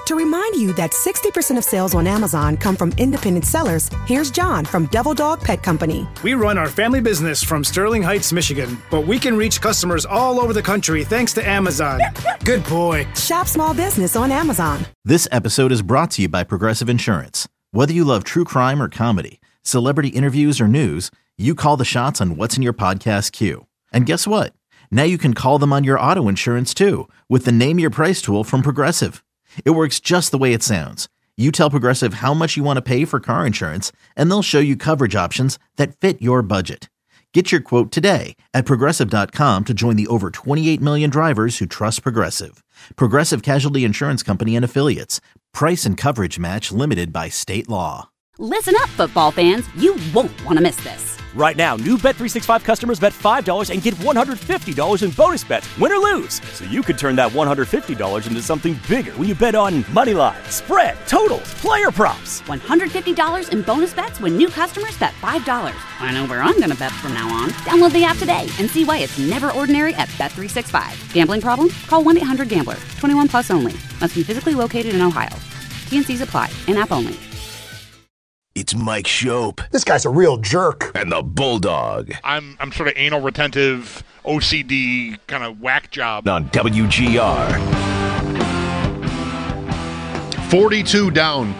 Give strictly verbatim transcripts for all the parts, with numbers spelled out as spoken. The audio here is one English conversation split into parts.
To remind you that sixty percent of sales on Amazon come from independent sellers, here's John from Devil Dog Pet Company. We run our family business from Sterling Heights, Michigan, but we can reach customers all over the country thanks to Amazon. Good boy. Shop small business on Amazon. This episode is brought to you by Progressive Insurance. Whether you love true crime or comedy, celebrity interviews or news, you call the shots on what's in your podcast queue. And guess what? Now you can call them on your auto insurance too with the Name Your Price tool from Progressive. It works just the way it sounds. You tell Progressive how much you want to pay for car insurance, and they'll show you coverage options that fit your budget. Get your quote today at Progressive dot com to join the over twenty-eight million drivers who trust Progressive. Progressive Casualty Insurance Company and Affiliates. Price and coverage match limited by state law. Listen up, football fans. You won't want to miss this. Right now, new Bet three sixty-five customers bet five dollars and get one hundred fifty dollars in bonus bets, win or lose. So you could turn that one hundred fifty dollars into something bigger when you bet on money line, spread, totals, player props. one hundred fifty dollars in bonus bets when new customers bet five dollars. I know where I'm going to bet from now on. Download the app today and see why it's never ordinary at Bet three sixty-five. Gambling problem? Call one eight hundred gambler. twenty-one plus only. Must be physically located in Ohio. T and C's apply. In-app only. It's Mike Shope. This guy's a real jerk. And the Bulldog. I'm I'm sort of anal retentive, O C D kind of whack job. On W G R. forty-two down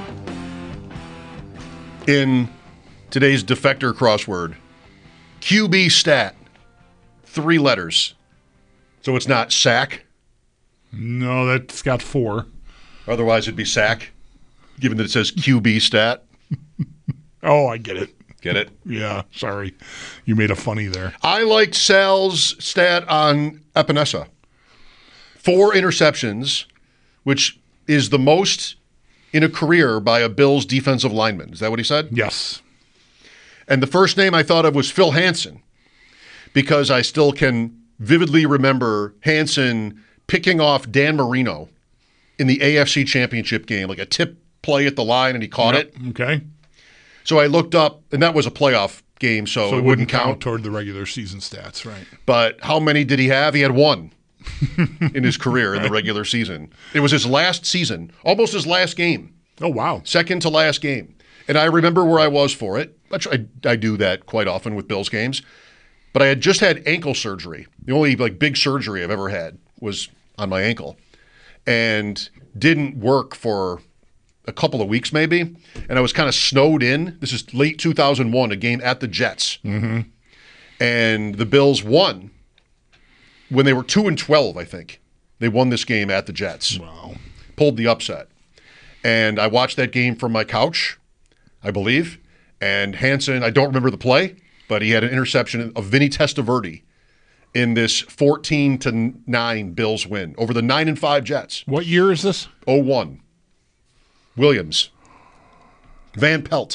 in today's defector crossword. Q B stat. Three letters. So it's not sack? No, that's got four. Otherwise it'd be sack, given that it says Q B stat. Oh, I get it. Get it? Yeah, sorry. You made a funny there. I liked Sal's stat on Epinesa. Four interceptions, which is the most in a career by a Bills defensive lineman. Is that what he said? Yes. And the first name I thought of was Phil Hansen, because I still can vividly remember Hansen picking off Dan Marino in the A F C Championship game, like a tip play at the line, and he caught yep. it. Okay. So I looked up, and that was a playoff game, so, so it, it wouldn't wouldn't count. count toward the regular season stats, right? But how many did he have? He had one in his career in the regular season. It was his last season, almost his last game. Oh, wow. Second to last game. And I remember where I was for it. I, I do that quite often with Bills games. But I had just had ankle surgery. The only like big surgery I've ever had was on my ankle. And didn't work for a couple of weeks maybe, and I was kind of snowed in. This is late two thousand one, a game at the Jets. Mm-hmm. And the Bills won when they were two and twelve, I think. They won this game at the Jets. Wow. Pulled the upset. And I watched that game from my couch, I believe, and Hansen, I don't remember the play, but he had an interception of Vinny Testaverde in this fourteen to nine Bills win over the nine and five Jets. What year is this? oh one. Williams. Van Pelt.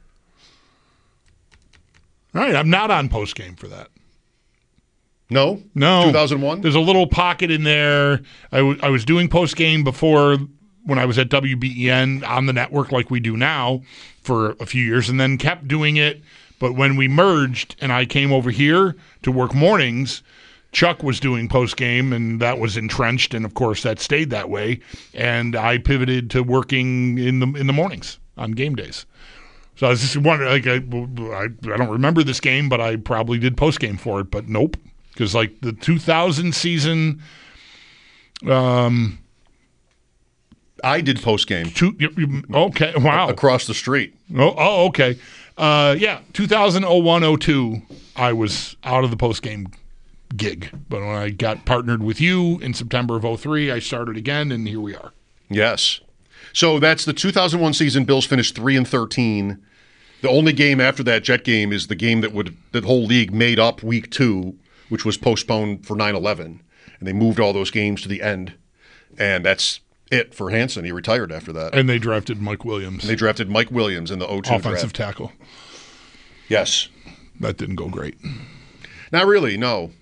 All right, I'm not on postgame for that. No? No. two thousand one? There's a little pocket in there. I, w- I was doing postgame before when I was at W B E N on the network like we do now for a few years, and then kept doing it. But when we merged and I came over here to work mornings, Chuck was doing postgame, and that was entrenched, and of course that stayed that way. And I pivoted to working in the in the mornings on game days. So I was just wondering, like, I, I, I don't remember this game, but I probably did postgame for it. But nope, because like the two thousand season, um, I did postgame. Two, you, you, okay, wow, across the street. Oh, oh okay, uh, yeah, two thousand one oh two. I was out of the postgame gig, but when I got partnered with you in September of oh three, I started again, and here we are. Yes. So that's the two thousand one season. Bills finished three and thirteen. The only game after that Jet game is the game that would the whole league made up week two, which was postponed for nine eleven, and they moved all those games to the end, and that's it for Hansen. He retired after that. And they drafted Mike Williams. And they drafted Mike Williams in the oh two offensive draft. tackle. Yes. That didn't go great. Not really, no.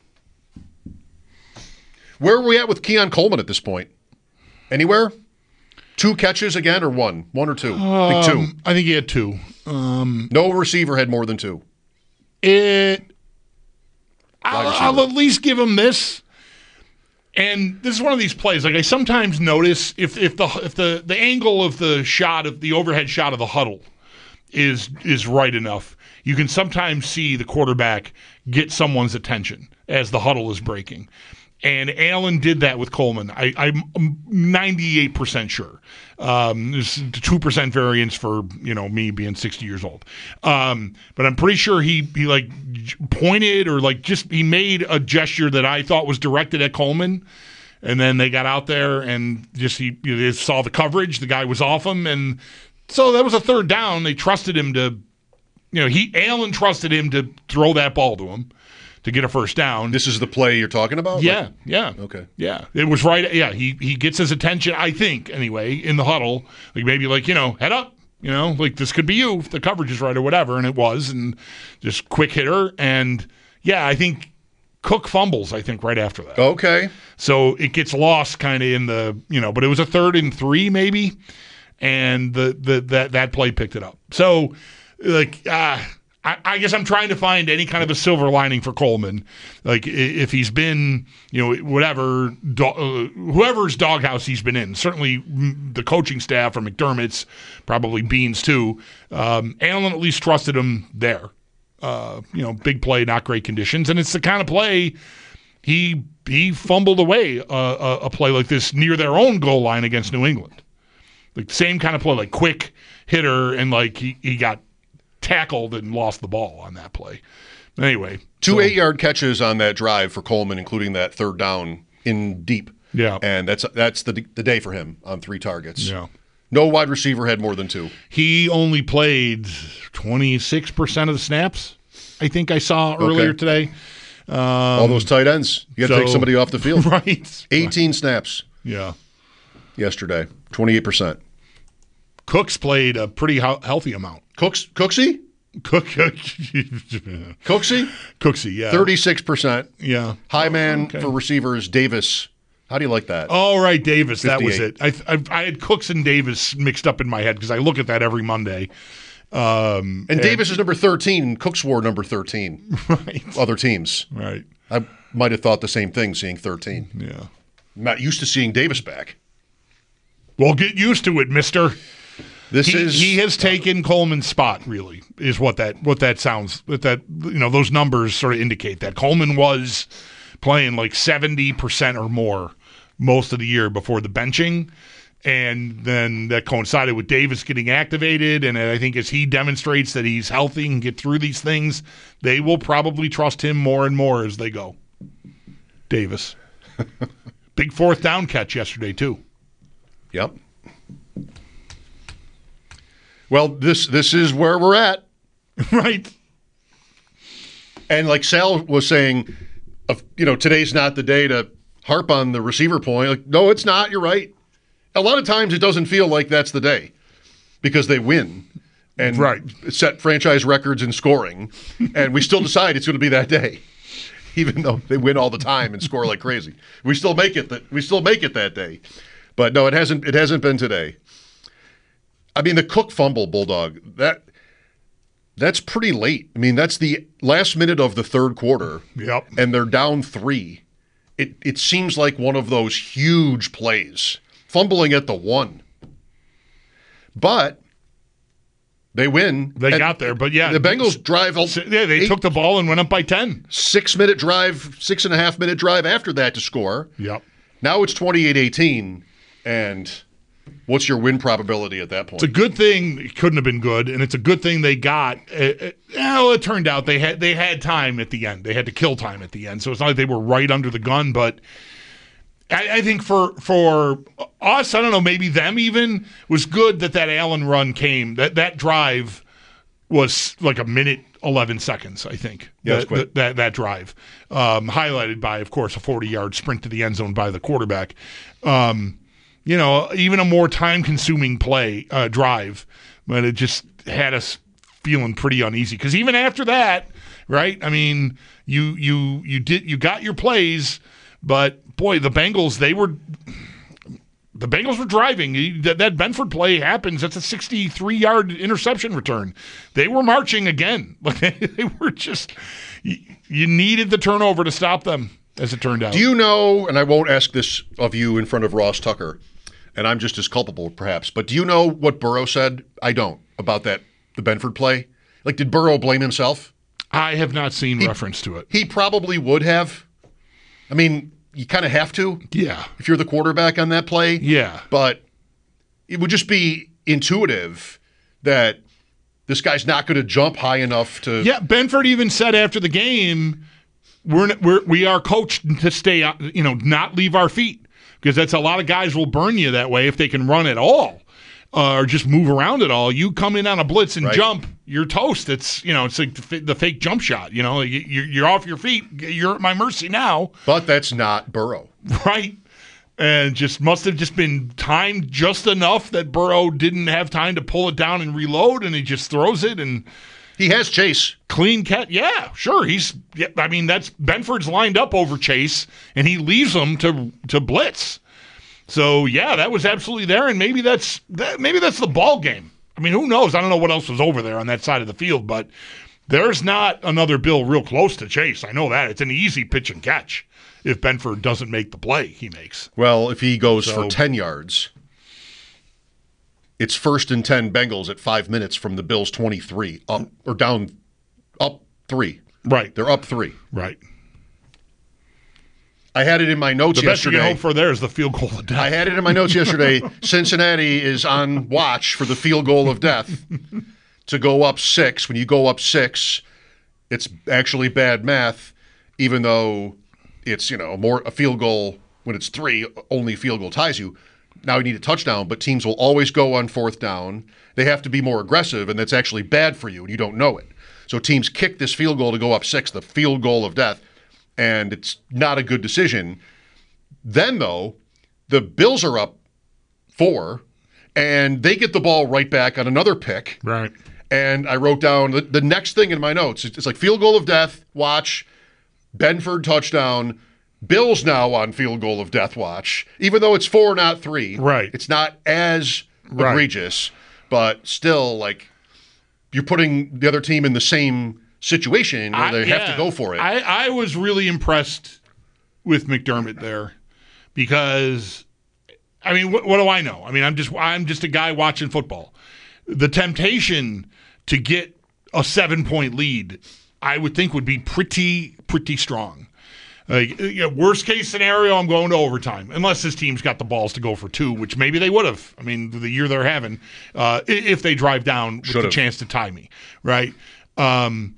Where are we at with Keon Coleman at this point? Anywhere? Two catches again, or one? One or two? Um, I think two. I think he had two. Um, no receiver had more than two. It. I'll, I'll at least give him this. And this is one of these plays. Like I sometimes notice if if the if the, the angle of the shot of the overhead shot of the huddle is is right enough, you can sometimes see the quarterback get someone's attention as the huddle is breaking. And Allen did that with Coleman. I, I'm ninety-eight percent sure. Um, there's two percent variance for, you know, me being sixty years old. Um, but I'm pretty sure he, he like pointed or like just he made a gesture that I thought was directed at Coleman. And then they got out there and just he you know, they saw the coverage. The guy was off him. And so that was a third down. They trusted him to, you know, he Allen trusted him to throw that ball to him to get a first down. This is the play you're talking about? Yeah, like, yeah. Okay. Yeah, it was right. Yeah, he he gets his attention, I think, anyway, in the huddle. Like maybe like, you know, head up, you know, like this could be you if the coverage is right or whatever, and it was, and just quick hitter. And, yeah, I think Cook fumbles, I think, right after that. Okay. So it gets lost kind of in the, you know, but it was a third and three maybe, and the, the that, that play picked it up. So, like, ah. Uh, I, I guess I'm trying to find any kind of a silver lining for Coleman. Like if he's been, you know, whatever, do, uh, whoever's doghouse he's been in, certainly the coaching staff or McDermott's, probably Beans too. Um, Allen at least trusted him there. Uh, you know, big play, not great conditions. And it's the kind of play he he fumbled away a, a, a play like this near their own goal line against New England. Like the same kind of play, like quick hitter, and like he, he got tackled and lost the ball on that play. Anyway. Two so, eight-yard catches on that drive for Coleman, including that third down in deep. Yeah. And that's that's the the day for him on three targets. Yeah. No wide receiver had more than two. He only played twenty-six percent of the snaps, I think I saw earlier okay. today. Um, All those tight ends. You got to so, take somebody off the field. Right. eighteen right. snaps. Yeah. Yesterday. twenty-eight percent. Cooks played a pretty ho- healthy amount. Cooks, Cooksy? Cook, Cooksy? Cooksy, yeah. thirty-six percent. Yeah. High man okay. for receivers, Davis. How do you like that? Oh, right, Davis. That was it. fifty-eight. I, I I had Cooks and Davis mixed up in my head because I look at that every Monday. Um, and, and Davis is number thirteen, and Cooks wore number thirteen. Right. Other teams. Right. I might have thought the same thing, seeing thirteen. Yeah. I'm not used to seeing Davis back. Well, get used to it, mister. This he, is he has taken Coleman's spot, really, is what that what that sounds. What that you know, those numbers sort of indicate that Coleman was playing like seventy percent or more most of the year before the benching, and then that coincided with Davis getting activated. And I think as he demonstrates that he's healthy and get through these things, they will probably trust him more and more as they go. Davis, big fourth down catch yesterday too. Yep. Well, this this is where we're at. Right. And like Sal was saying, of you know, today's not the day to harp on the receiver point. Like, no, it's not. You're right. A lot of times it doesn't feel like that's the day because they win and right. set franchise records in scoring, and we still decide it's going to be that day, even though they win all the time and score like crazy. We still make it that we still make it that day. But no, it hasn't. It hasn't been today. I mean, the Cook fumble, Bulldog, that that's pretty late. I mean, that's the last minute of the third quarter. Yep. And they're down three. It it seems like one of those huge plays. Fumbling at the one. But they win. They got there, but yeah. The Bengals drive. Yeah, they eight, took the ball and went up by ten. Six-minute drive, six and a half minute drive after that to score. Yep. Now it's twenty-eight eighteen, and what's your win probability at that point? It's a good thing it couldn't have been good, and it's a good thing they got. It, it, well, it turned out they had they had time at the end. They had to kill time at the end, so it's not like they were right under the gun. But I, I think for for us, I don't know, maybe them even, was good that that Allen run came. That that drive was like a minute eleven seconds, I think. Yeah, that, that, that that drive, um, highlighted by, of course, a forty-yard sprint to the end zone by the quarterback. Um, You know, even a more time-consuming play uh, drive, but it just had us feeling pretty uneasy. Because even after that, right? I mean, you you you did you got your plays, but boy, the Bengals they were the Bengals were driving. That that Benford play happens. That's a sixty-three-yard interception return. They were marching again. Like they were just. You, you needed the turnover to stop them. as it turned out. Do you know, and I won't ask this of you in front of Ross Tucker, and I'm just as culpable perhaps, but do you know what Burrow said? I don't, about that, the Benford play. Like, did Burrow blame himself? I have not seen He- reference to it. He probably would have. I mean, you kind of have to. Yeah. If you're the quarterback on that play. Yeah. But it would just be intuitive that this guy's not going to jump high enough to. Yeah, Benford even said after the game, we're, we're we are coached to stay, you know, not leave our feet, because that's a lot of guys will burn you that way if they can run at all uh, or just move around at all. You come in on a blitz and Right. jump, you're toast. It's, you know, it's like the, the fake jump shot. You know, you, you're off your feet. You're at my mercy now. But that's not Burrow. Right. And just must have just been timed just enough that Burrow didn't have time to pull it down and reload, and he just throws it and He has Chase. clean cat. Yeah, sure. He's. Yeah, I mean, that's Benford's lined up over Chase, and he leaves him to to blitz. So yeah, that was absolutely there, and maybe that's that, maybe that's the ball game. I mean, who knows? I don't know what else was over there on that side of the field, but there's not another Bill real close to Chase. I know that. It's an easy pitch and catch if Benford doesn't make the play he makes. Well, if he goes So- for ten yards, it's first and ten Bengals at five minutes from the Bills' twenty-three, up or down, up three. Right. They're up three. Right. I had it in my notes The best you yesterday. can hope for there is the field goal of death. I had it in my notes yesterday. Cincinnati is on watch for the field goal of death to go up six. When you go up six, it's actually bad math, even though it's, you know, more a field goal when it's three, only field goal ties you. Now you need a touchdown, but teams will always go on fourth down. They have to be more aggressive, and that's actually bad for you, and you don't know it. So teams kick this field goal to go up six, the field goal of death, and it's not a good decision. Then, though, the Bills are up four, and they get the ball right back on another pick. Right. And I wrote down the, the next thing in my notes. It's, it's like field goal of death, watch, Benford touchdown, Bills now on field goal of death watch, even though it's four, not three. Right. It's not as Right. egregious, but still, like, you're putting the other team in the same situation where I- they have yeah. to go for it. I, I was really impressed with McDermott there because, I mean, what, what do I know? I mean, I'm just I'm just a guy watching football. The temptation to get a seven point lead, I would think, would be pretty pretty strong. Like, you know, worst case scenario, I'm going to overtime, unless this team's got the balls to go for two, which maybe they would have. I mean, the year they're having, uh, i- if they drive down with Should've. the chance to tie me, right? Um,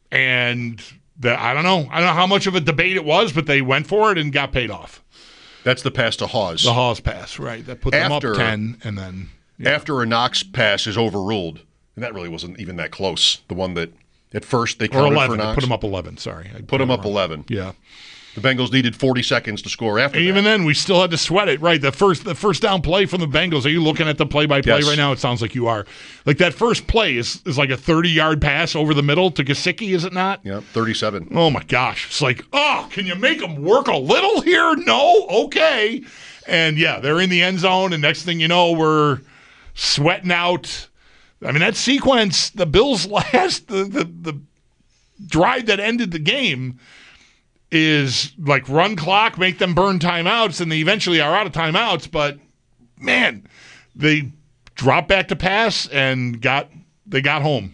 and the, I don't know, I don't know how much of a debate it was, but they went for it and got paid off. That's the pass to Hawes. The Hawes pass, right? That put them After- up ten, and then yeah. After a Knox pass is overruled, and that really wasn't even that close. The one that at first they or counted eleven, for I Knox. put them up eleven. Sorry, I Put them it up wrong. eleven. Yeah. The Bengals needed forty seconds to score after And even that. then, we still had to sweat it, right? The first, the first down play from the Bengals. Are you looking at the play-by-play Yes. right now? It sounds like you are. Like that first play is is like a thirty-yard pass over the middle to Gesicki, is it not? Yeah, thirty-seven. Oh my gosh! It's like, oh, can you make them work a little here? No, okay. And yeah, they're in the end zone, and next thing you know, we're sweating out. I mean, that sequence, the Bills' last, the the, the drive that ended the game, is like run clock, make them burn timeouts, and they eventually are out of timeouts. But man, they dropped back to pass and got they got home.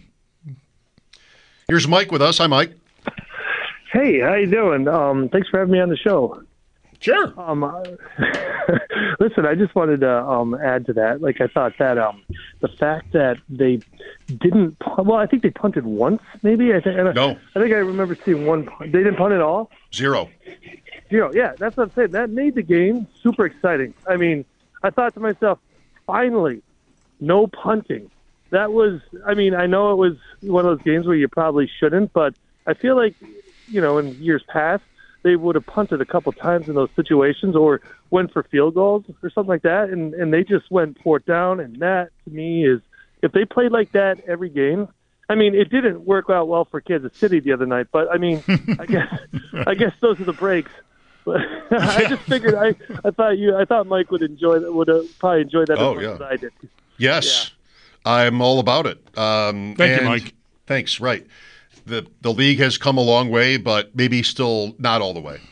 Here's Mike with us. Hi, Mike. Hey, how you doing? Um, thanks for having me on the show. Sure. Um, uh, listen, I just wanted to um, add to that. Like, I thought that um, the fact that they didn't, pu- well, I think they punted once, maybe. I think. I, No. I think I remember seeing one. Punt. They didn't punt at all. Zero. Zero. Yeah, that's what I'm saying. That made the game super exciting. I mean, I thought to myself, finally, no punting. That was. I mean, I know it was one of those games where you probably shouldn't, but I feel like, you know, in years past, they would have punted a couple times in those situations or went for field goals or something like that, and, and they just went fourth down, and that, to me, is if they played like that every game, I mean, it didn't work out well for Kansas City the other night, but, I mean, I guess I guess those are the breaks. But I just figured I, I thought you I thought Mike would enjoy that would uh, probably enjoy that Oh, as much yeah. as I did. Yes, I'm all about it. Um, Thank you, and- Mike. Thanks. Right. The the league has come a long way, but maybe still not all the way.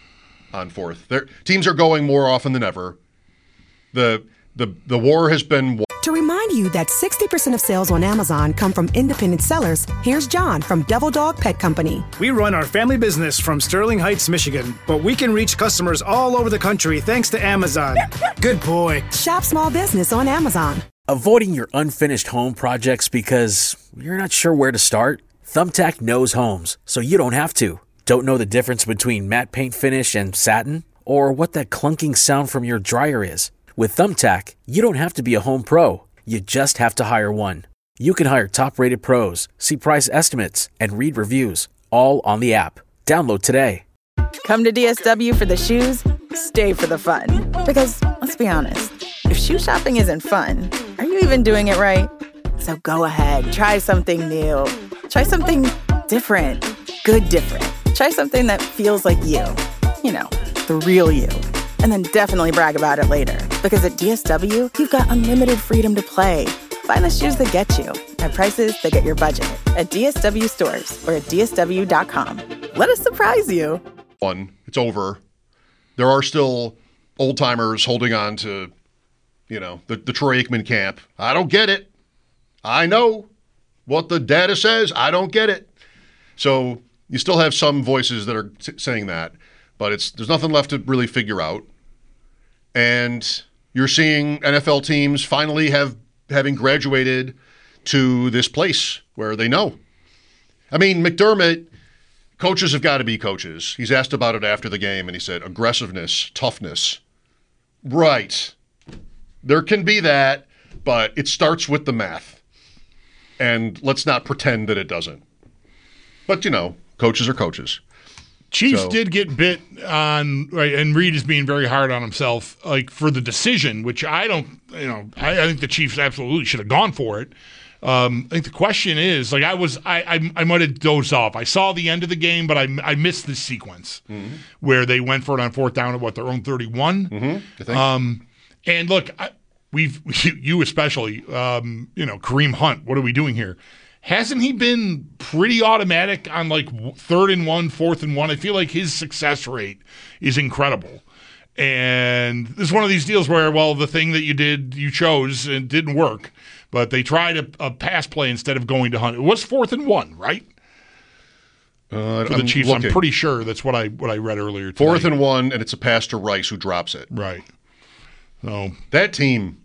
on fourth. Their teams are going more often than ever. The the the war has been. To remind you that sixty percent of sales on Amazon come from independent sellers, here's John from Devil Dog Pet Company. We run our family business from Sterling Heights, Michigan, but we can reach customers all over the country thanks to Amazon. Good boy. Shop small business on Amazon. Avoiding your unfinished home projects because you're not sure where to start? Thumbtack knows homes, so you don't have to. Don't know the difference between matte paint finish and satin? Or what that clunking sound from your dryer is? With Thumbtack, you don't have to be a home pro. You just have to hire one. You can hire top-rated pros, see price estimates, and read reviews, all on the app. Download today. Come to D S W for the shoes, stay for the fun. Because, let's be honest, if shoe shopping isn't fun, are you even doing it right? So go ahead, try something new. Try something different. Good different. Try something that feels like you. You know, the real you. And then definitely brag about it later. Because at D S W, you've got unlimited freedom to play. Find the shoes that get you at prices that get your budget at D S W stores or at D S W dot com. Let us surprise you. One, it's over. There are still old timers holding on to, you know, the, the Troy Aikman camp. I don't get it. I know what the data says. I don't get it. So you still have some voices that are t- saying that, but it's there's nothing left to really figure out. And you're seeing N F L teams finally have having graduated to this place where they know. I mean, McDermott, coaches have got to be coaches. He's asked about it after the game, and he said, aggressiveness, toughness. Right. There can be that, but it starts with the math. And let's not pretend that it doesn't. But, you know, coaches are coaches. Chiefs So- did get bit on, right, and Reed is being very hard on himself, like for the decision, which I don't, you know, I, I think the Chiefs absolutely should have gone for it. Um, I think the question is, like, I was, I, I, I might have dozed off. I saw the end of the game, but I, I missed the sequence Mm-hmm. where they went for it on fourth down at what their own thirty-one. Mm-hmm. I think. Um, and look, I, we've you especially, um, you know, Kareem Hunt. What are we doing here? Hasn't he been pretty automatic on like w- third and one, fourth and one? I feel like his success rate is incredible. And this is one of these deals where, well, the thing that you did, you chose, and didn't work. But they tried a, a pass play instead of going to Hunt. It was fourth and one, right? Uh, For the I'm Chiefs, looking. I'm pretty sure that's what I what I read earlier today. Fourth and one, and it's a pass to Rice who drops it. Right. So that team,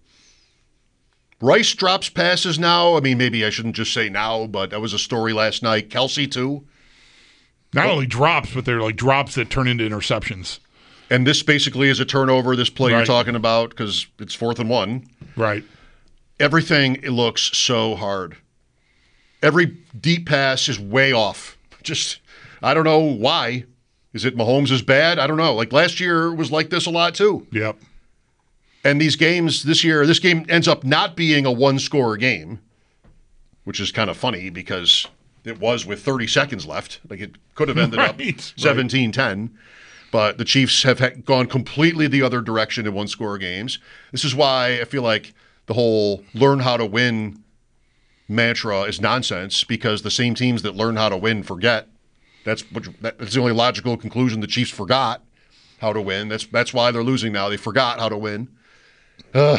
Rice drops passes now. I mean, maybe I shouldn't just say now, but that was a story last night. Kelsey too. Not only drops, but they're like drops that turn into interceptions. And this basically is a turnover, this play Right. you're talking about, because it's fourth and one. Right. Everything it looks so hard. Every deep pass is way off. Just, I don't know why. Is it Mahomes is bad? I don't know. Like last year was like this a lot too. Yep. And these games this year, this game ends up not being a one-score game, which is kind of funny because it was with thirty seconds left. Like it could have ended up Right, seventeen ten. But the Chiefs have ha- gone completely the other direction in one-score games. This is why I feel like the whole learn how to win mantra is nonsense, because the same teams that learn how to win forget. That's what, that's the only logical conclusion. The Chiefs forgot how to win. That's that's why they're losing now. They forgot how to win. Uh,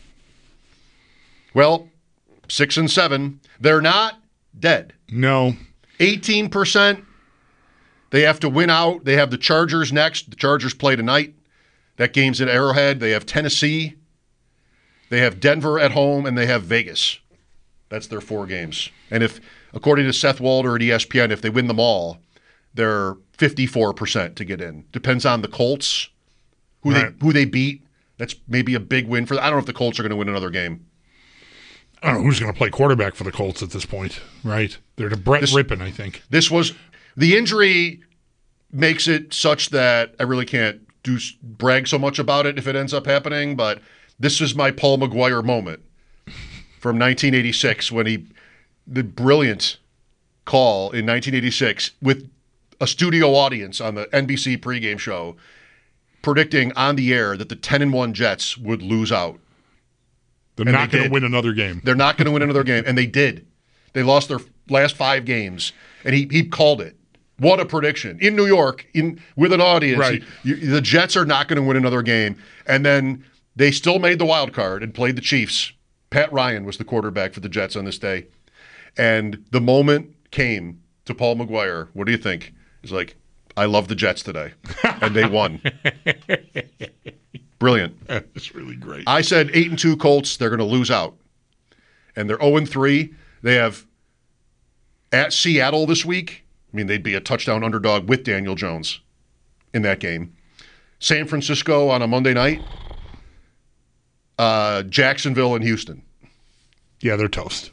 well, six and seven. They're not dead. No. eighteen percent. They have to win out. They have the Chargers next. The Chargers play tonight. That game's at Arrowhead. They have Tennessee. They have Denver at home, and they have Vegas. That's their four games. And if, according to Seth Walder at E S P N, if they win them all, they're fifty-four percent to get in. Depends on the Colts, who Right. they who they beat. That's maybe a big win for. I don't know if the Colts are going to win another game. I don't know who's going to play quarterback for the Colts at this point, right? They're to Brett This- Rippon, I think. This was the injury makes it such that I really can't do brag so much about it if it ends up happening. But this is my Paul McGuire moment from nineteen eighty-six when he the brilliant call in nineteen eighty-six with a studio audience on the N B C pregame show predicting on the air that the ten and one Jets would lose out. They're And not they going to did. win another game. They're not going to win another game, and they did. They lost their last five games, and he he called it. What a prediction. In New York, in with an audience, Right. you, you, the Jets are not going to win another game. And then they still made the wild card and played the Chiefs. Pat Ryan was the quarterback for the Jets on this day. And the moment came to Paul McGuire. What do you think? He's like, I love the Jets today. And they won. Brilliant. That's really great. I said eight and two Colts, they're going to lose out. And they're oh and three. They have at Seattle this week. I mean, they'd be a touchdown underdog with Daniel Jones in that game. San Francisco on a Monday night. Uh, Jacksonville and Houston. Yeah, they're toast.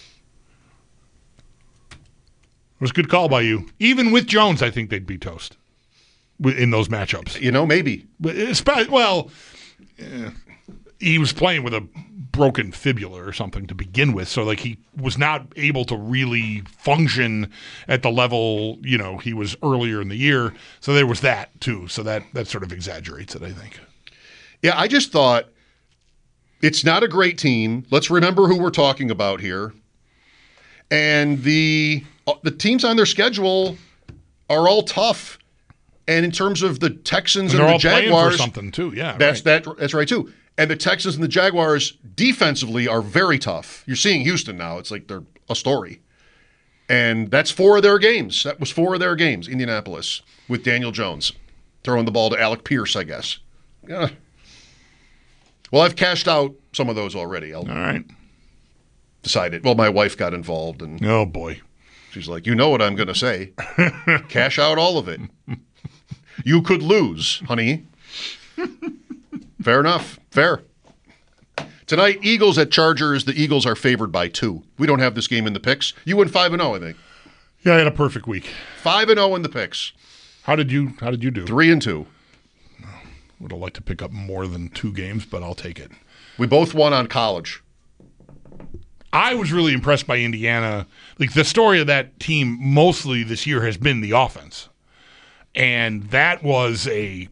It was a good call by you. Even with Jones, I think they'd be toast in those matchups. You know, maybe. But it's, well, eh, he was playing with a broken fibula or something to begin with, so like he was not able to really function at the level, you know, he was earlier in the year. So there was that too. So that that sort of exaggerates it, I think. Yeah, I just thought it's not a great team. Let's remember who we're talking about here. And the the teams on their schedule are all tough. And in terms of the Texans and, and they're the all Jaguars, playing for something too. Yeah, that's right. that. That's right too. And the Texans and the Jaguars defensively are very tough. You're seeing Houston now. It's like they're a story. And that's four of their games. That was four of their games, Indianapolis, with Daniel Jones throwing the ball to Alec Pierce, I guess. Yeah. Well, I've cashed out some of those already. I'll all right. Decided. Well, my wife got involved. And oh, boy. She's like, you know what I'm going to say. Cash out all of it. You could lose, honey. Fair enough. Fair. Tonight, Eagles at Chargers. The Eagles are favored by two. We don't have this game in the picks. You went five and zero, I think. Yeah, I had a perfect week. Five and zero in the picks. How did you? How did you do? Three and two. Would have liked to pick up more than two games, but I'll take it. We both won on college. I was really impressed by Indiana. Like the story of that team mostly this year has been the offense, and that was a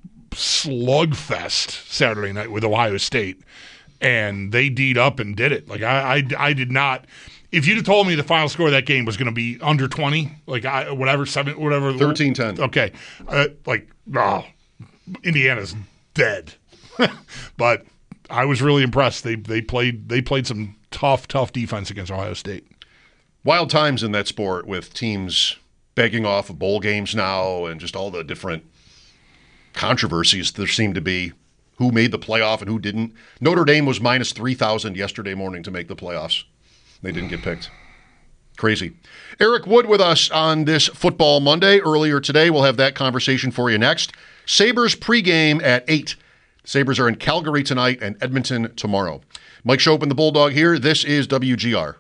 slugfest Saturday night with Ohio State, and they D'd up and did it. Like I, I, I did not. If you'd have told me the final score of that game was going to be under twenty, like I, whatever seven, whatever thirteen ten. Okay, uh, like oh, Indiana's dead. But I was really impressed. They they played they played some tough tough defense against Ohio State. Wild times in that sport with teams begging off of bowl games now and just all the different controversies there seem to be. Who made the playoff and who didn't. Notre Dame was minus three thousand yesterday morning to make the playoffs. They didn't get picked. Crazy. Eric Wood with us on this Football Monday. Earlier today, we'll have that conversation for you next. Sabres pregame at eight. Sabres are in Calgary tonight and Edmonton tomorrow. Mike Schopp and the Bulldog here. This is W G R.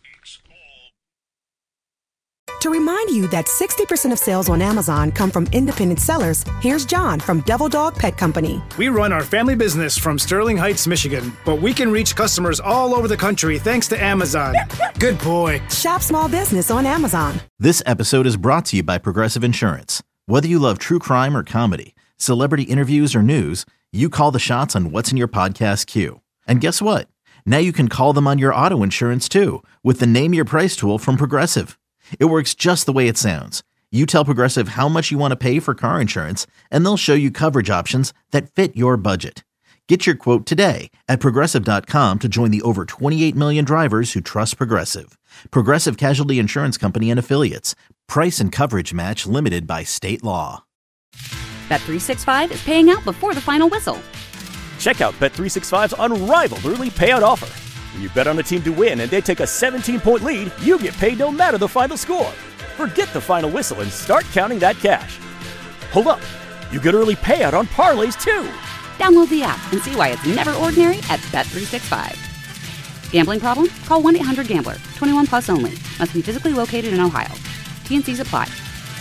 To remind you that sixty percent of sales on Amazon come from independent sellers, here's John from Devil Dog Pet Company. We run our family business from Sterling Heights, Michigan, but we can reach customers all over the country thanks to Amazon. Good boy. Shop small business on Amazon. This episode is brought to you by Progressive Insurance. Whether you love true crime or comedy, celebrity interviews or news, you call the shots on what's in your podcast queue. And guess what? Now you can call them on your auto insurance too with the Name Your Price tool from Progressive. It works just the way it sounds. You tell Progressive how much you want to pay for car insurance, and they'll show you coverage options that fit your budget. Get your quote today at Progressive dot com to join the over twenty-eight million drivers who trust Progressive. Progressive Casualty Insurance Company and Affiliates. Price and coverage match limited by state law. Bet three sixty-five is paying out before the final whistle. Check out Bet three sixty-five's unrivaled early payout offer. When you bet on a team to win and they take a seventeen-point lead, you get paid no matter the final score. Forget the final whistle and start counting that cash. Hold up. You get early payout on parlays, too. Download the app and see why it's never ordinary at Bet three sixty-five. Gambling problem? Call one eight hundred gambler. twenty-one plus only. Must be physically located in Ohio. T N Cs apply.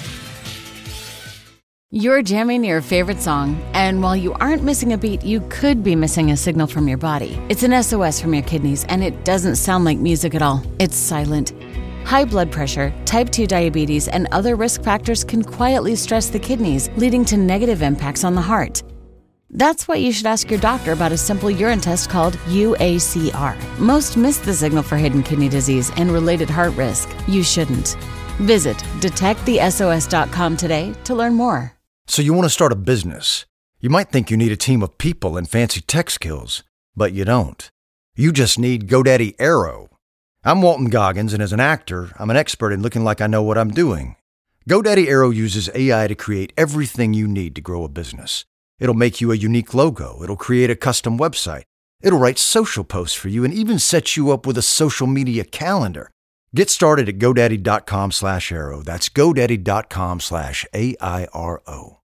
You're jamming your favorite song, and while you aren't missing a beat, you could be missing a signal from your body. It's an S O S from your kidneys, and it doesn't sound like music at all. It's silent. High blood pressure, type two diabetes, and other risk factors can quietly stress the kidneys, leading to negative impacts on the heart. That's why you should ask your doctor about a simple urine test called U A C R. Most miss the signal for hidden kidney disease and related heart risk. You shouldn't. Visit detect the S O S dot com today to learn more. So you want to start a business. You might think you need a team of people and fancy tech skills, but you don't. You just need GoDaddy Aero. I'm Walton Goggins, and as an actor, I'm an expert in looking like I know what I'm doing. GoDaddy Aero uses A I to create everything you need to grow a business. It'll make you a unique logo. It'll create a custom website. It'll write social posts for you and even set you up with a social media calendar. Get started at GoDaddy.com slash Aero. That's GoDaddy.com slash A I R O.